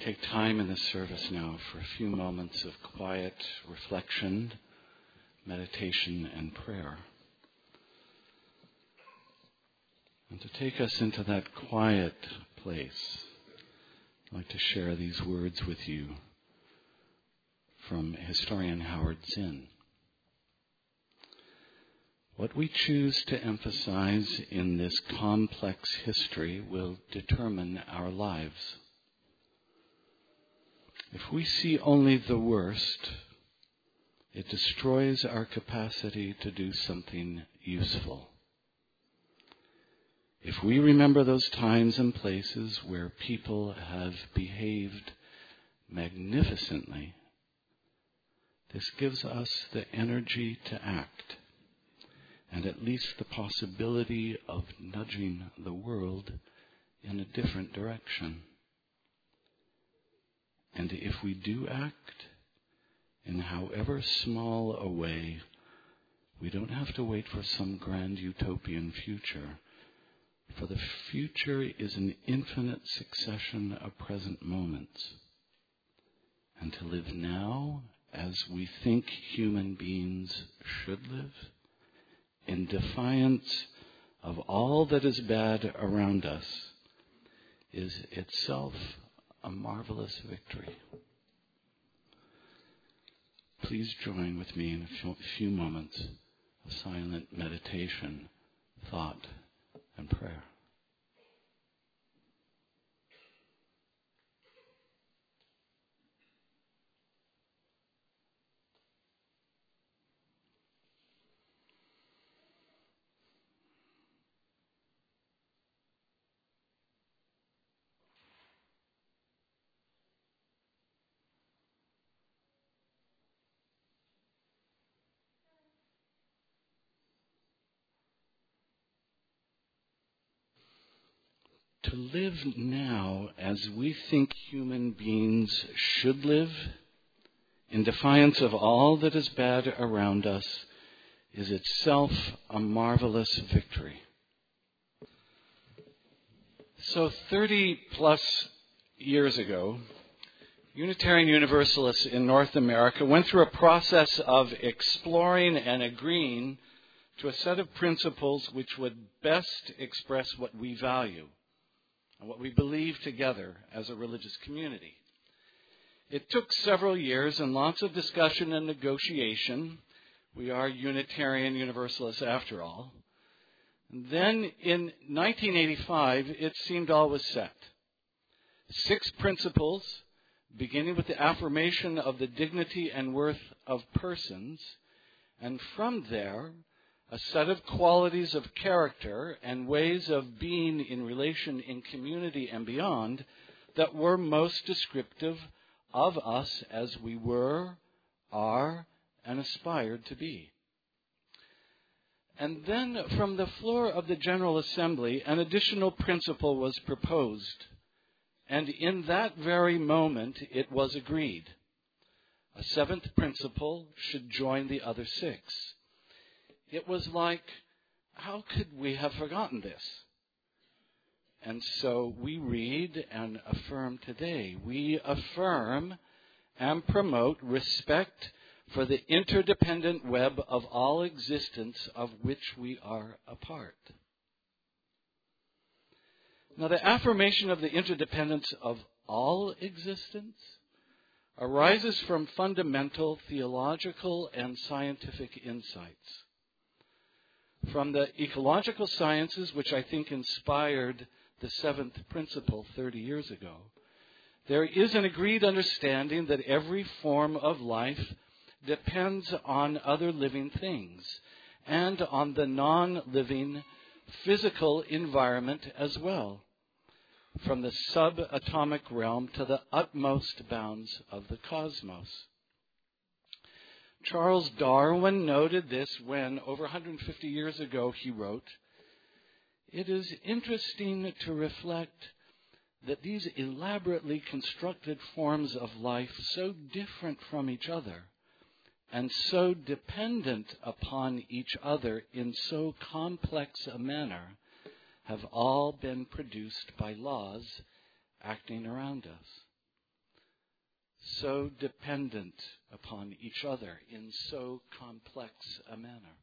take time in this service now for a few moments of quiet reflection, meditation, and prayer. And to take us into that quiet place, I'd like to share these words with you from historian Howard Zinn. What we choose to emphasize in this complex history will determine our lives. If we see only the worst, it destroys our capacity to do something useful. If we remember those times and places where people have behaved magnificently, this gives us the energy to act, and at least the possibility of nudging the world in a different direction. And if we do act, in however small a way, we don't have to wait for some grand utopian future, for the future is an infinite succession of present moments. And to live now as we think human beings should live, in defiance of all that is bad around us, is itself a marvelous victory. Please join with me in a few moments of silent meditation, thought, and prayer. To live now as we think human beings should live, in defiance of all that is bad around us, is itself a marvelous victory. So 30 plus years ago, Unitarian Universalists in North America went through a process of exploring and agreeing to a set of principles which would best express what we value and what we believe together as a religious community. It took several years and lots of discussion and negotiation. We are Unitarian Universalists after all. And then in 1985, it seemed all was set. 6 principles, beginning with the affirmation of the dignity and worth of persons, and from there, a set of qualities of character and ways of being in relation in community and beyond that were most descriptive of us as we were, are, and aspired to be. And then from the floor of the General Assembly, an additional principle was proposed. And in that very moment, it was agreed. A 7th principle should join the other 6. It was like, how could we have forgotten this? And so we read and affirm today. We affirm and promote respect for the interdependent web of all existence of which we are a part. Now, the affirmation of the interdependence of all existence arises from fundamental theological and scientific insights. From the ecological sciences, which I think inspired the 7th principle 30 years ago, there is an agreed understanding that every form of life depends on other living things and on the non-living physical environment as well, from the subatomic realm to the utmost bounds of the cosmos. Charles Darwin noted this when, over 150 years ago, he wrote, "It is interesting to reflect that these elaborately constructed forms of life, so different from each other, and so dependent upon each other in so complex a manner, have all been produced by laws acting around us." so dependent upon each other in so complex a manner.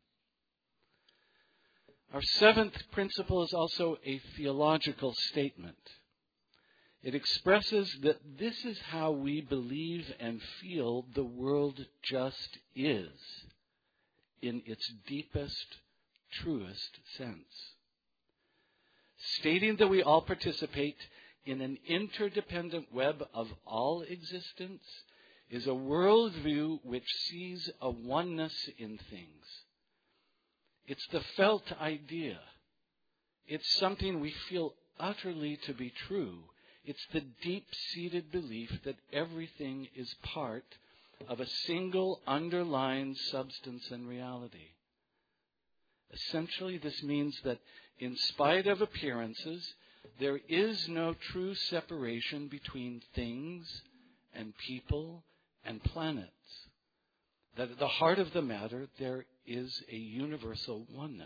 Our seventh principle is also a theological statement. It expresses that this is how we believe and feel the world just is, in its deepest, truest sense. Stating that we all participate in an interdependent web of all existence is a worldview which sees a oneness in things. It's the felt idea. It's something we feel utterly to be true. It's the deep-seated belief that everything is part of a single underlying substance and reality. Essentially, this means that in spite of appearances, there is no true separation between things and people and planets. That at the heart of the matter, there is a universal oneness.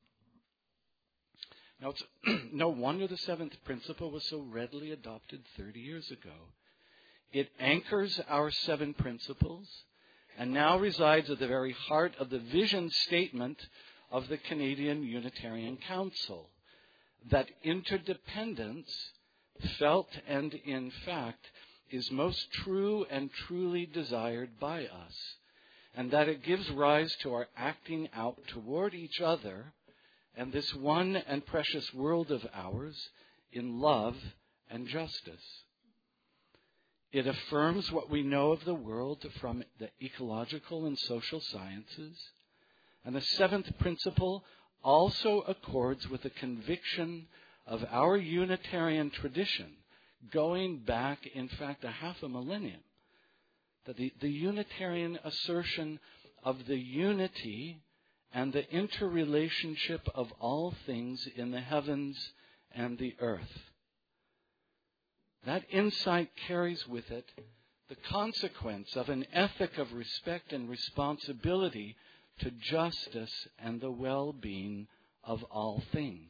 Now, it's no wonder the seventh principle was so readily adopted 30 years ago. It anchors our seven principles and now resides at the very heart of the vision statement of the Canadian Unitarian Council, that interdependence, felt and in fact, is most true and truly desired by us, and that it gives rise to our acting out toward each other and this one and precious world of ours in love and justice. It affirms what we know of the world from the ecological and social sciences. And the seventh principle also accords with the conviction of our Unitarian tradition, going back, in fact, a half a millennium, that the Unitarian assertion of the unity and the interrelationship of all things in the heavens and the earth. That insight carries with it the consequence of an ethic of respect and responsibility to justice and the well-being of all things.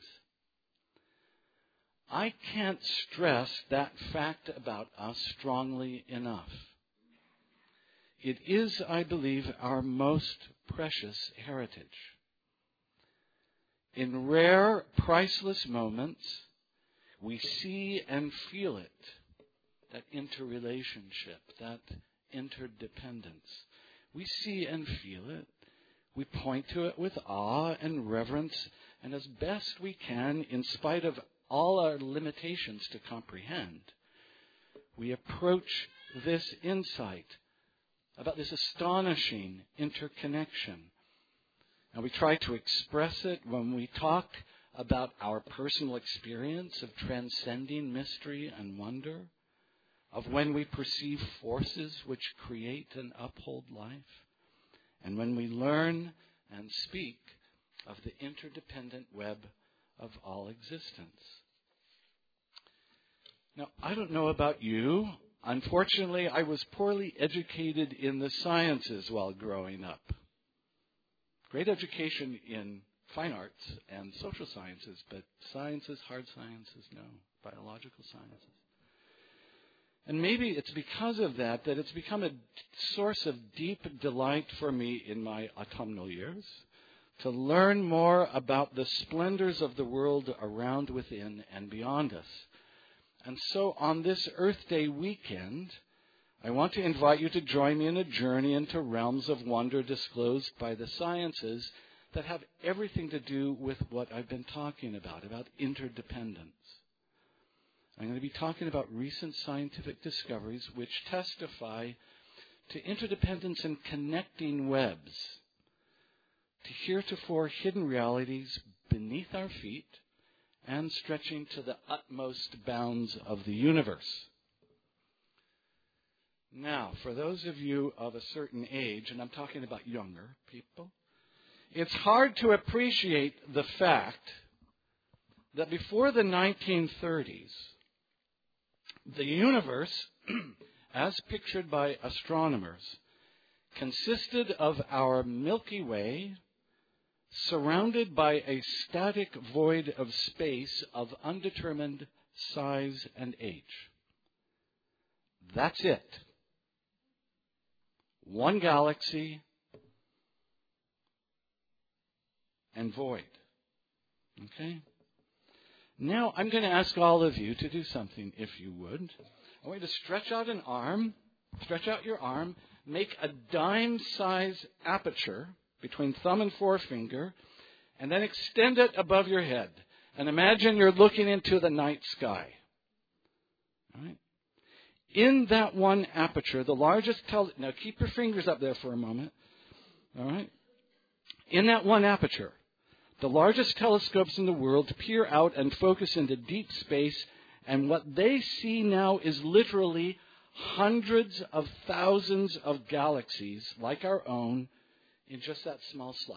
I can't stress that fact about us strongly enough. It is, I believe, our most precious heritage. In rare, priceless moments, we see and feel it, that interrelationship, that interdependence. We see and feel it. We point to it with awe and reverence, and as best we can, in spite of all our limitations to comprehend, we approach this insight about this astonishing interconnection. And we try to express it when we talk about our personal experience of transcending mystery and wonder, of when we perceive forces which create and uphold life, and when we learn and speak of the interdependent web of all existence. Now, I don't know about you. Unfortunately, I was poorly educated in the sciences while growing up. Great education in fine arts and social sciences, but sciences, hard sciences, no. Biological sciences. And maybe it's because of that it's become a source of deep delight for me in my autumnal years to learn more about the splendors of the world around, within, and beyond us. And so on this Earth Day weekend, I want to invite you to join me in a journey into realms of wonder disclosed by the sciences that have everything to do with what I've been talking about interdependence. I'm going to be talking about recent scientific discoveries which testify to interdependence and connecting webs, to heretofore hidden realities beneath our feet and stretching to the utmost bounds of the universe. Now, for those of you of a certain age, and I'm talking about younger people, it's hard to appreciate the fact that before the 1930s, the universe, as pictured by astronomers, consisted of our Milky Way, surrounded by a static void of space of undetermined size and age. That's it. one galaxy, and void. Okay? Now, I'm going to ask all of you to do something, if you would. I want you to stretch out your arm, make a dime-size aperture between thumb and forefinger, and then extend it above your head. And imagine you're looking into the night sky. All right? In that one aperture, the largest now keep your fingers up there for a moment. All right? In that one aperture, the largest telescopes in the world peer out and focus into deep space, and what they see now is literally hundreds of thousands of galaxies like our own in just that small slice.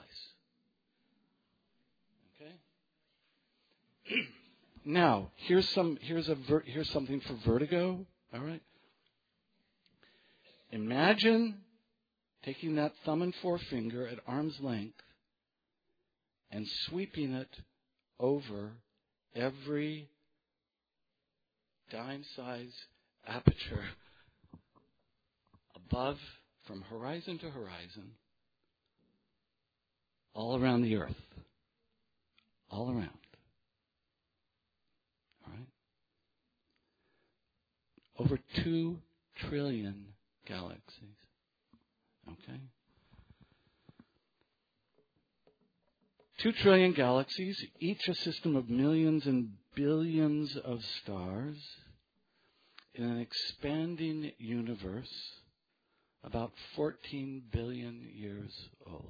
Okay? Now, here's something for vertigo. All right? Imagine taking that thumb and forefinger at arm's length and sweeping it over every dime-size aperture above, from horizon to horizon, all around the earth. All around. All right? Over 2 trillion galaxies. Okay? 2 trillion galaxies, each a system of millions and billions of stars in an expanding universe about 14 billion years old.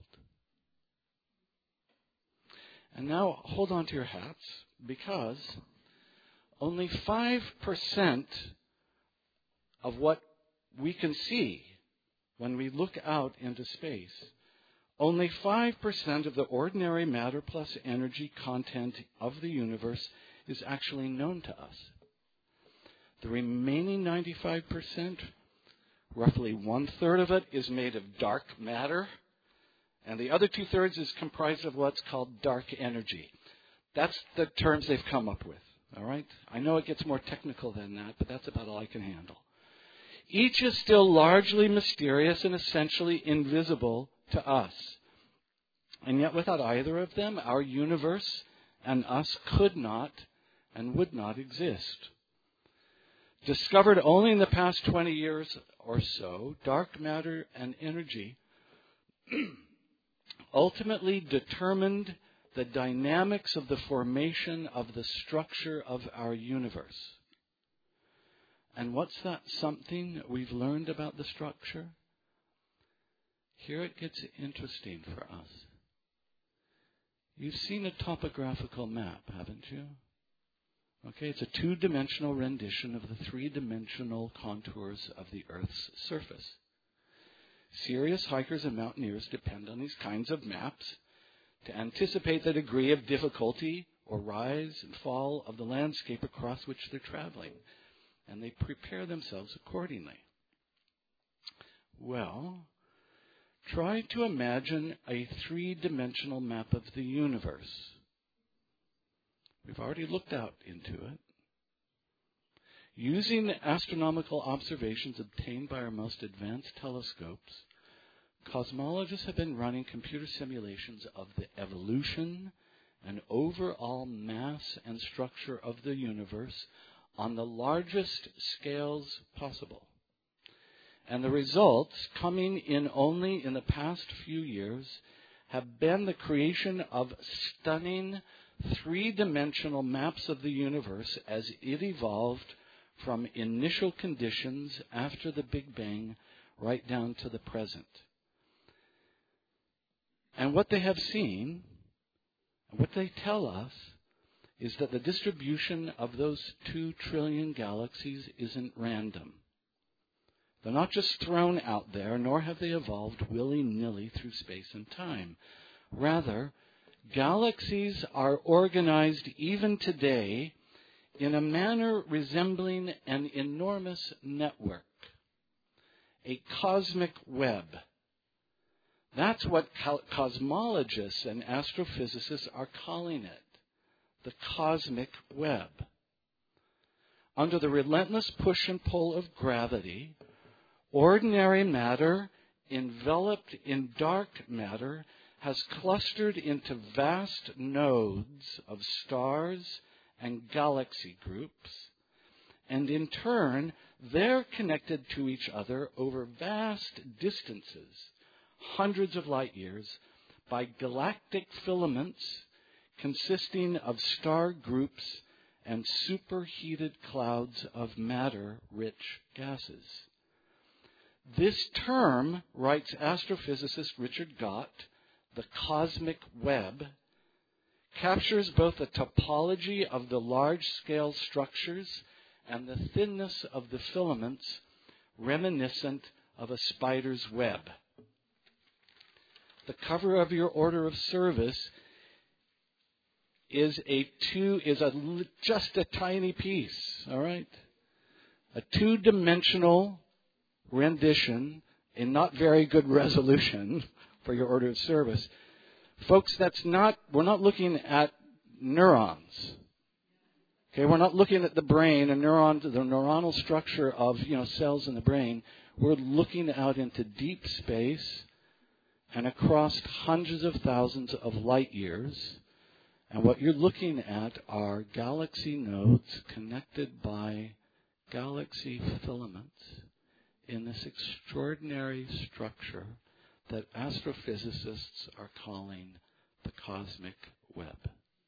And now hold on to your hats, because only 5% of what we can see when we look out into space, only 5% of the ordinary matter plus energy content of the universe is actually known to us. The remaining 95%, roughly 1/3 of it, is made of dark matter, and the other 2/3 is comprised of what's called dark energy. That's the terms they've come up with. All right? I know it gets more technical than that, but that's about all I can handle. Each is still largely mysterious and essentially invisible to us. And yet without either of them, our universe and us could not and would not exist. Discovered only in the past 20 years or so, dark matter and energy ultimately determined the dynamics of the formation of the structure of our universe. And what's that something we've learned about the structure? Here it gets interesting for us. You've seen a topographical map, haven't you? Okay, it's a 2-dimensional rendition of the 3-dimensional contours of the Earth's surface. Serious hikers and mountaineers depend on these kinds of maps to anticipate the degree of difficulty or rise and fall of the landscape across which they're traveling, and they prepare themselves accordingly. Well, try to imagine a 3-dimensional map of the universe. We've already looked out into it. Using astronomical observations obtained by our most advanced telescopes, cosmologists have been running computer simulations of the evolution and overall mass and structure of the universe on the largest scales possible. And the results, coming in only in the past few years, have been the creation of stunning 3-dimensional maps of the universe as it evolved from initial conditions after the Big Bang right down to the present. And what they have seen, what they tell us, is that the distribution of those 2 trillion galaxies isn't random. They're not just thrown out there, nor have they evolved willy-nilly through space and time. Rather, galaxies are organized even today in a manner resembling an enormous network, a cosmic web. That's what cosmologists and astrophysicists are calling it, the cosmic web. Under the relentless push and pull of gravity, ordinary matter enveloped in dark matter, has clustered into vast nodes of stars and galaxy groups, and in turn, they're connected to each other over vast distances, hundreds of light years, by galactic filaments consisting of star groups and superheated clouds of matter-rich gases. This term, writes astrophysicist Richard Gott, the cosmic web, captures both the topology of the large-scale structures and the thinness of the filaments reminiscent of a spider's web. The cover of your order of service is just a tiny piece, all right? A two-dimensional rendition in not very good resolution for your order of service. Folks, we're not looking at neurons. Okay, we're not looking at the brain, the neuronal structure of, cells in the brain. We're looking out into deep space and across hundreds of thousands of light years. And what you're looking at are galaxy nodes connected by galaxy filaments in this extraordinary structure that astrophysicists are calling the cosmic web.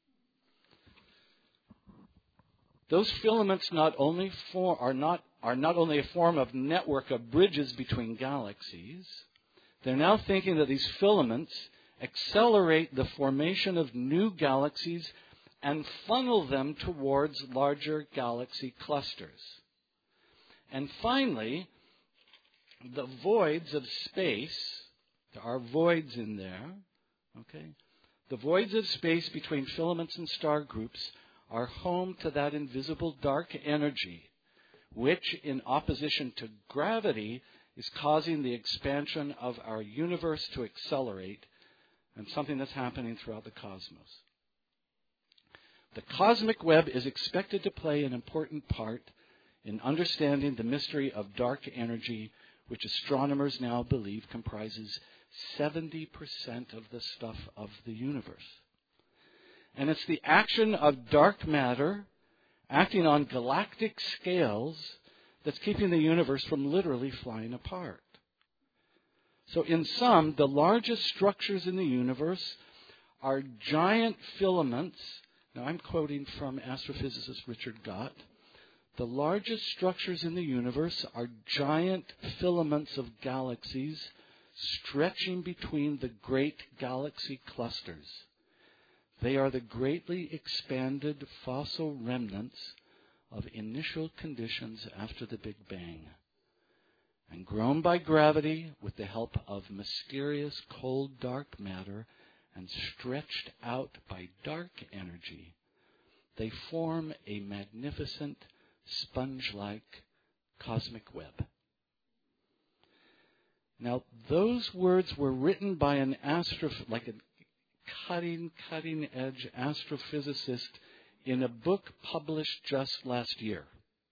Those filaments are not only a form of network of bridges between galaxies, they're now thinking that these filaments accelerate the formation of new galaxies and funnel them towards larger galaxy clusters. And finally, the voids of space, there are voids in there, okay? The voids of space between filaments and star groups are home to that invisible dark energy, which, in opposition to gravity, is causing the expansion of our universe to accelerate, and something that's happening throughout the cosmos. The cosmic web is expected to play an important part in understanding the mystery of dark energy, which astronomers now believe comprises 70% of the stuff of the universe. And it's the action of dark matter acting on galactic scales that's keeping the universe from literally flying apart. So in sum, the largest structures in the universe are giant filaments. Now I'm quoting from astrophysicist Richard Gott. The largest structures in the universe are giant filaments of galaxies stretching between the great galaxy clusters. They are the greatly expanded fossil remnants of initial conditions after the Big Bang. And grown by gravity with the help of mysterious cold dark matter and stretched out by dark energy, they form a magnificent sponge-like cosmic web. Now, those words were written by a cutting-edge astrophysicist in a book published just last year.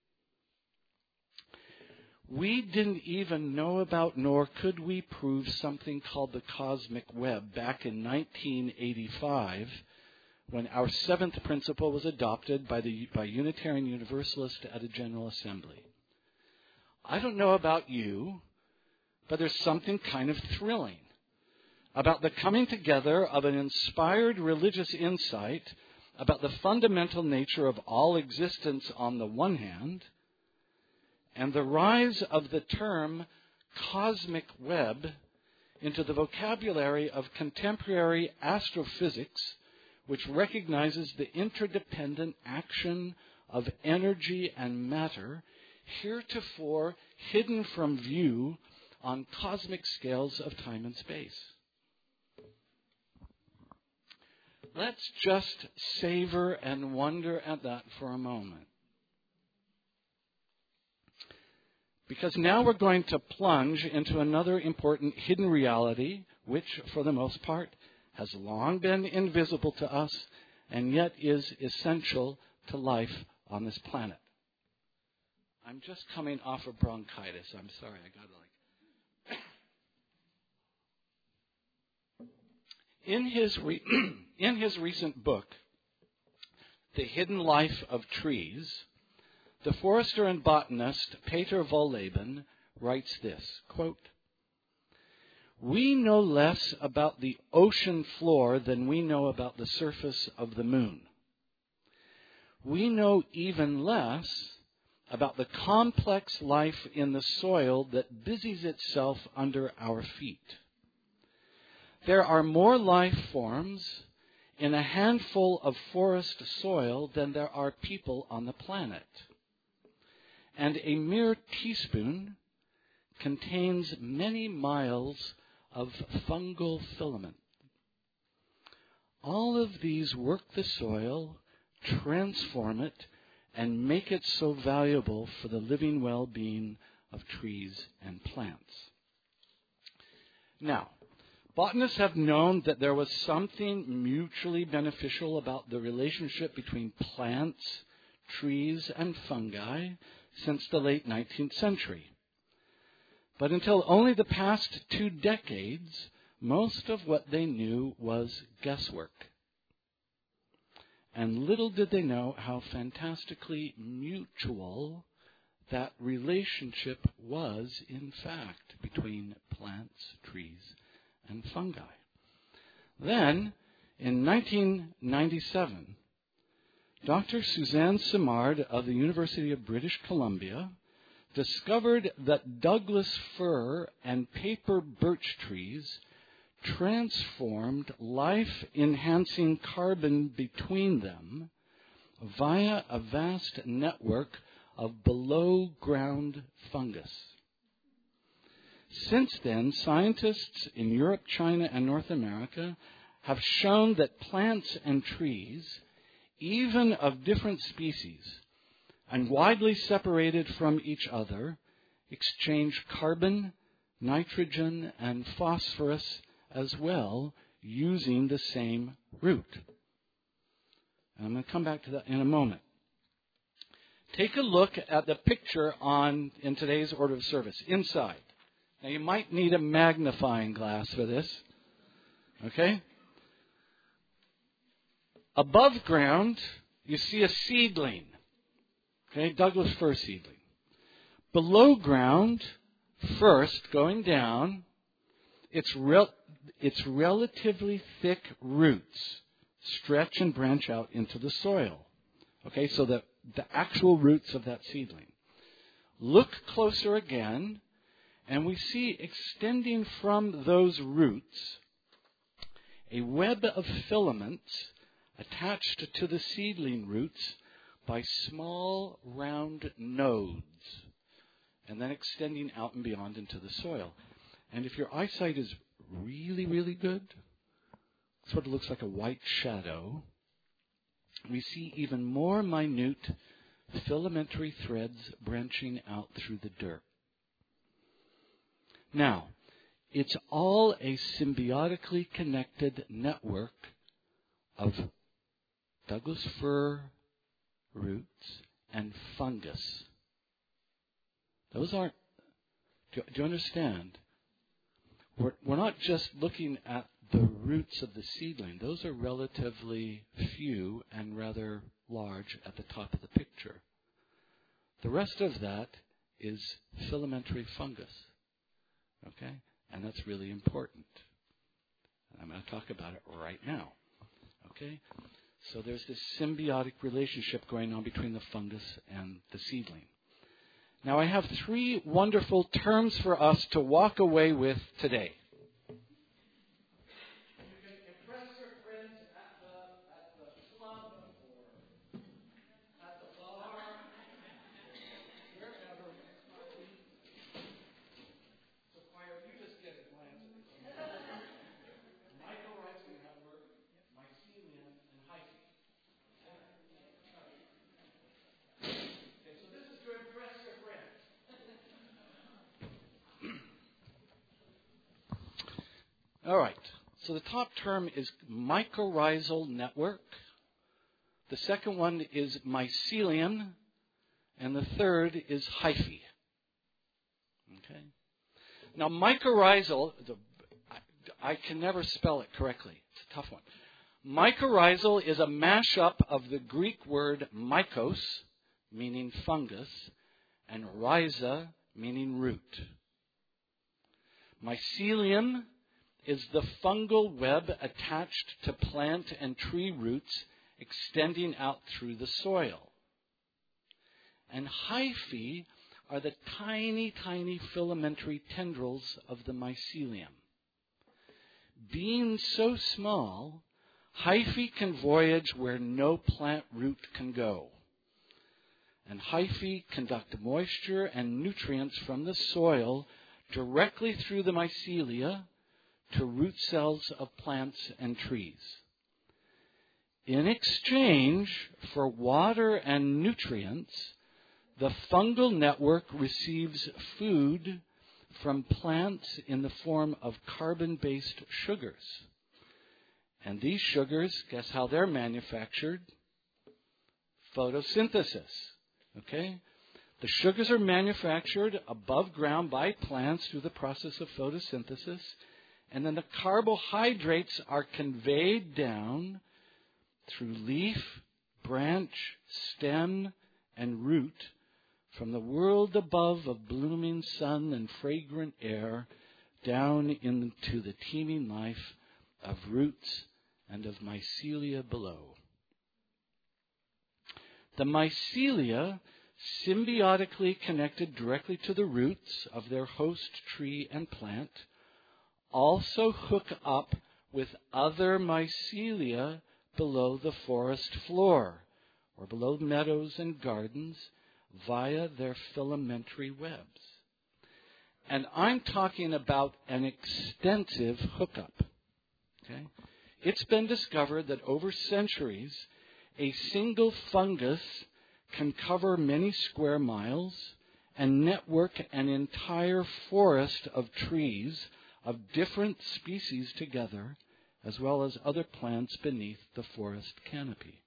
We didn't even know about, nor could we prove, something called the cosmic web back in 1985, when our seventh principle was adopted by Unitarian Universalists at a General Assembly. I don't know about you, but there's something kind of thrilling about the coming together of an inspired religious insight about the fundamental nature of all existence on the one hand, and the rise of the term cosmic web into the vocabulary of contemporary astrophysics, which recognizes the interdependent action of energy and matter, heretofore hidden from view on cosmic scales of time and space. Let's just savor and wonder at that for a moment. Because now we're going to plunge into another important hidden reality, which, for the most part, has long been invisible to us and yet is essential to life on this planet. I'm just coming off of bronchitis. I'm sorry, I got In his recent book, The Hidden Life of Trees, the forester and botanist Peter Wohlleben writes this, quote, "We know less about the ocean floor than we know about the surface of the moon. We know even less about the complex life in the soil that busies itself under our feet. There are more life forms in a handful of forest soil than there are people on the planet. And a mere teaspoon contains many miles of fungal filament. All of these work the soil, transform it, and make it so valuable for the living well-being of trees and plants." Now, botanists have known that there was something mutually beneficial about the relationship between plants, trees, and fungi since the late 19th century. But until only the past 2 decades, most of what they knew was guesswork. And little did they know how fantastically mutual that relationship was, in fact, between plants, trees, and fungi. Then, in 1997, Dr. Suzanne Simard of the University of British Columbia discovered that Douglas fir and paper birch trees transformed life-enhancing carbon between them via a vast network of below-ground fungus. Since then, scientists in Europe, China, and North America have shown that plants and trees, even of different species, and widely separated from each other, exchange carbon, nitrogen, and phosphorus as well, using the same root. And I'm going to come back to that in a moment. Take a look at the picture in today's order of service, inside. Now, you might need a magnifying glass for this. Okay? Above ground, you see a seedling. Okay, Douglas fir seedling. Below ground, first, going down, its relatively thick roots stretch and branch out into the soil. Okay, so the actual roots of that seedling. Look closer again, and we see extending from those roots a web of filaments attached to the seedling roots by small round nodes, and then extending out and beyond into the soil. And if your eyesight is really, really good, it sort of looks like a white shadow, we see even more minute filamentary threads branching out through the dirt. Now, it's all a symbiotically connected network of Douglas fir roots and fungus. Those aren't, do you understand? We're not just looking at the roots of the seedling. Those are relatively few and rather large at the top of the picture. The rest of that is filamentary fungus. Okay? And that's really important. I'm going to talk about it right now. Okay? So there's this symbiotic relationship going on between the fungus and the seedling. Now I have 3 wonderful terms for us to walk away with today. You can impress your friends at the club or at the bar, wherever. So choir, you just get a glance at it. Mycorrhizal network, mycelium, and hyphae. Okay, so this is to impress your friends. All right. So the top term is mycorrhizal network. The second one is mycelium. And the third is hyphae. Okay. Now, mycorrhizal, I can never spell it correctly. It's a tough one. Mycorrhizal is a mashup of the Greek word mykos, meaning fungus, and rhiza, meaning root. Mycelium is the fungal web attached to plant and tree roots extending out through the soil. And hyphae are the tiny, tiny filamentary tendrils of the mycelium. Being so small, hyphae can voyage where no plant root can go. And hyphae conduct moisture and nutrients from the soil directly through the mycelia to root cells of plants and trees. In exchange for water and nutrients, the fungal network receives food from plants in the form of carbon-based sugars. And these sugars, guess how they're manufactured? Photosynthesis. Okay? The sugars are manufactured above ground by plants through the process of photosynthesis, and then the carbohydrates are conveyed down through leaf, branch, stem, and root from the world above of blooming sun and fragrant air down into the teeming life of roots and of mycelia below. The mycelia, symbiotically connected directly to the roots of their host tree and plant, also hook up with other mycelia below the forest floor or below meadows and gardens via their filamentary webs. And I'm talking about an extensive hookup. Okay? It's been discovered that over centuries, a single fungus can cover many square miles and network an entire forest of trees of different species together, as well as other plants beneath the forest canopy.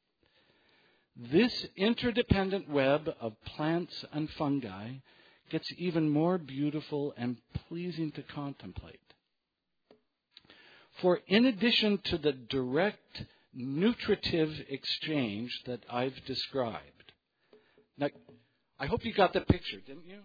This interdependent web of plants and fungi gets even more beautiful and pleasing to contemplate. For in addition to the direct nutritive exchange that I've described, now, I hope you got the picture, didn't you?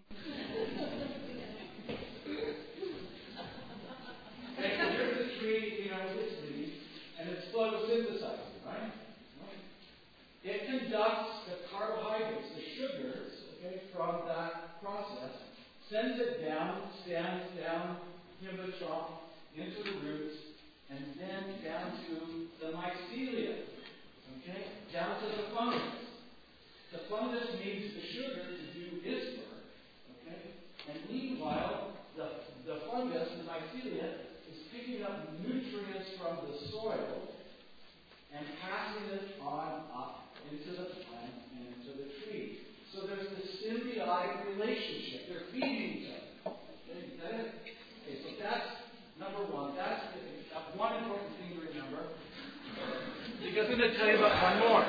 Here's the tree, its leaves, and it's photosynthesizing, right? It conducts the carbohydrates, the sugars, from that process, sends it down, stems down, the trunk, into the roots, and then down to the mycelia, down to the fungus. The fungus needs the sugar to do its work, and meanwhile, the fungus, the mycelia, is picking up nutrients from the soil and passing it on up into the plant and into the tree. So there's this symbiotic relationship. They're feeding each other. Okay, is that it? Okay, so that's number one. That's one important thing to remember. Because I'm going to tell you about one more.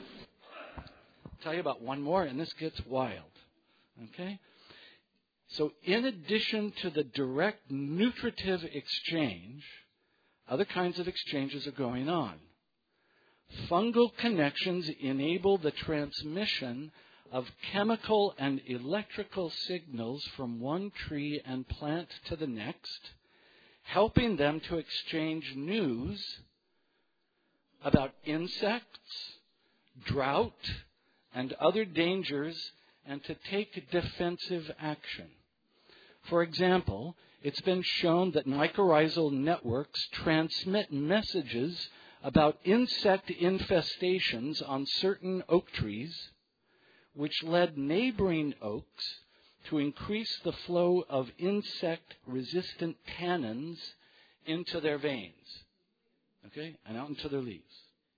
And this gets wild. Okay? So in addition to the direct nutritive exchange, other kinds of exchanges are going on. Fungal connections enable the transmission of chemical and electrical signals from one tree and plant to the next, helping them to exchange news about insects, drought, and other dangers, and to take defensive action. For example, it's been shown that mycorrhizal networks transmit messages about insect infestations on certain oak trees, which led neighboring oaks to increase the flow of insect-resistant tannins into their veins, and out into their leaves.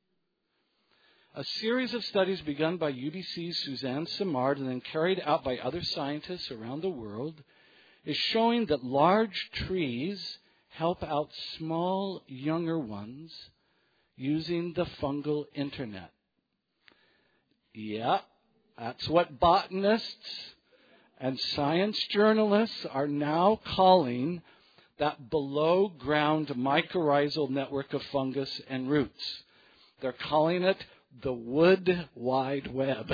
A series of studies begun by UBC's Suzanne Simard and then carried out by other scientists around the world is showing that large trees help out small, younger ones using the fungal internet. Yeah, that's what botanists and science journalists are now calling that below-ground mycorrhizal network of fungus and roots. They're calling it the Wood Wide Web.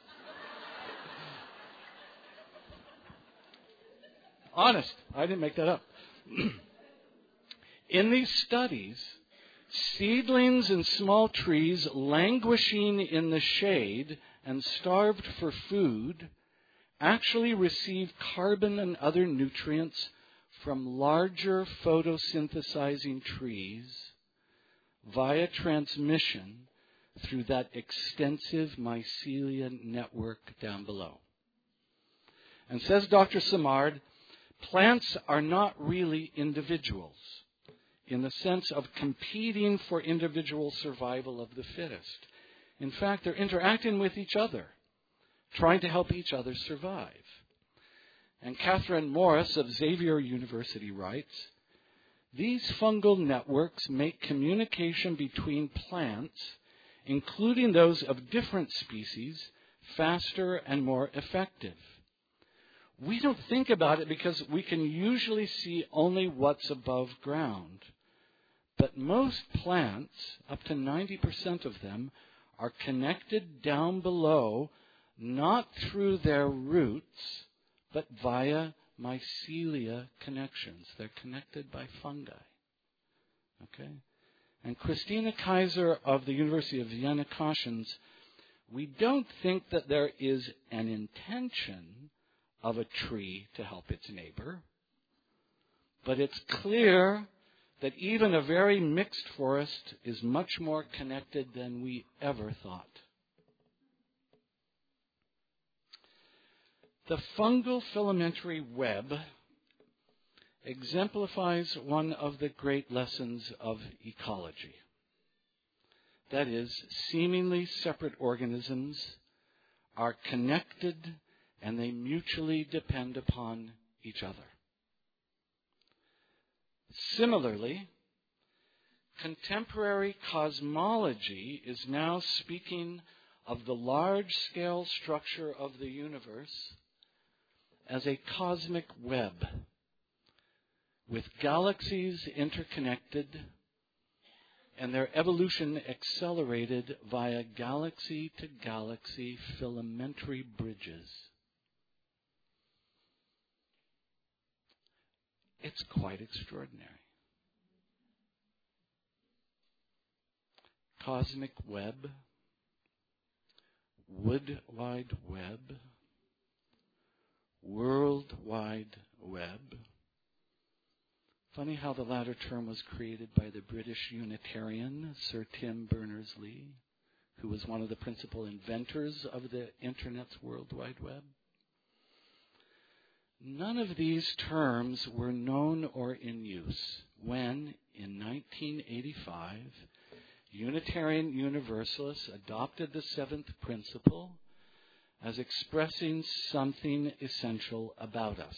Honest, I didn't make that up. In these studies, seedlings and small trees languishing in the shade and starved for food actually receive carbon and other nutrients from larger photosynthesizing trees via transmission through that extensive mycelia network down below. And says Dr. Simard, plants are not really individuals in the sense of competing for individual survival of the fittest. In fact, they're interacting with each other, trying to help each other survive. And Catherine Morris of Xavier University writes, these fungal networks make communication between plants, including those of different species, faster and more effective. We don't think about it because we can usually see only what's above ground. But most plants, up to 90% of them, are connected down below, not through their roots, but via mycelia connections. They're connected by fungi. Okay? And Christina Kaiser of the University of Vienna cautions, we don't think that there is an intention of a tree to help its neighbor, but it's clear that even a very mixed forest is much more connected than we ever thought. The fungal filamentary web exemplifies one of the great lessons of ecology. That is, seemingly separate organisms are connected and they mutually depend upon each other. Similarly, contemporary cosmology is now speaking of the large-scale structure of the universe as a cosmic web, with galaxies interconnected and their evolution accelerated via galaxy-to-galaxy filamentary bridges. It's quite extraordinary. Cosmic web, Wood Wide Web, World Wide Web. Funny how the latter term was created by the British Unitarian Sir Tim Berners-Lee, who was one of the principal inventors of the Internet's World Wide Web. None of these terms were known or in use when, in 1985, Unitarian Universalists adopted the seventh principle as expressing something essential about us.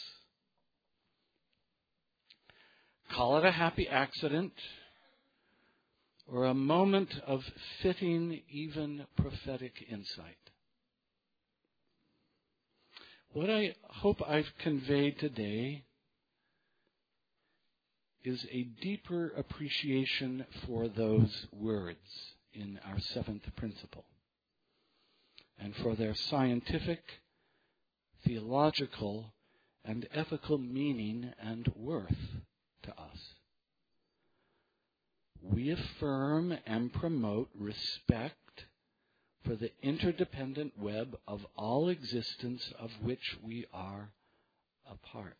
Call it a happy accident or a moment of fitting, even prophetic insight. What I hope I've conveyed today is a deeper appreciation for those words in our seventh principle and for their scientific, theological, and ethical meaning and worth to us. We affirm and promote respect for the interdependent web of all existence of which we are a part.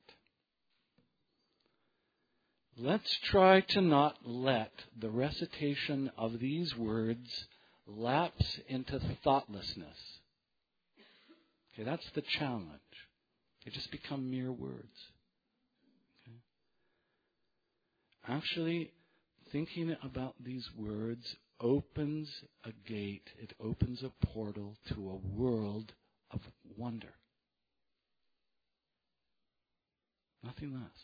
Let's try to not let the recitation of these words lapse into thoughtlessness. Okay, that's the challenge. They just become mere words. Okay? Actually, thinking about these words opens a gate, it opens a portal to a world of wonder. Nothing less.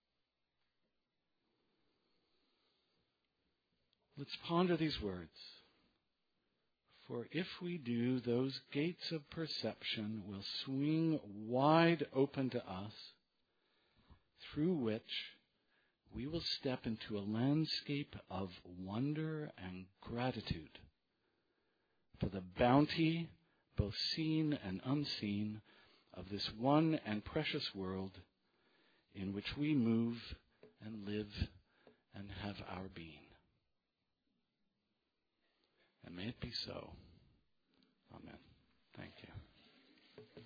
Let's ponder these words. For if we do, those gates of perception will swing wide open to us, through which we will step into a landscape of wonder and gratitude for the bounty, both seen and unseen, of this one and precious world in which we move and live and have our being. And may it be so. Amen. Thank you.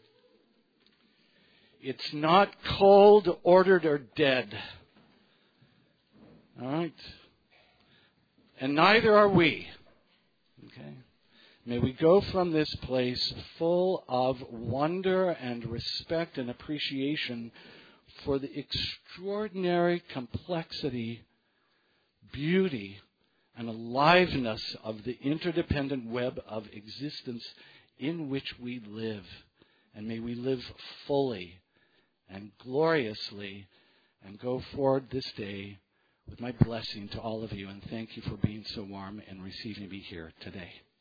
It's not cold, ordered, or dead. All right? And neither are we. Okay? May we go from this place full of wonder and respect and appreciation for the extraordinary complexity, beauty, and aliveness of the interdependent web of existence in which we live. And may we live fully and gloriously and go forward this day with my blessing to all of you. And thank you for being so warm and receiving me here today.